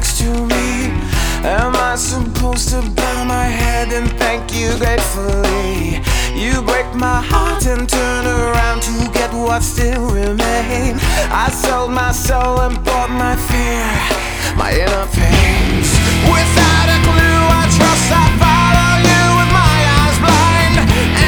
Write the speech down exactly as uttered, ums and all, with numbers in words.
next to me? Am I supposed to bow my head and thank you gratefully? You break my heart and turn around to get what still remains. I sold my soul and bought my fear, my inner pains. Without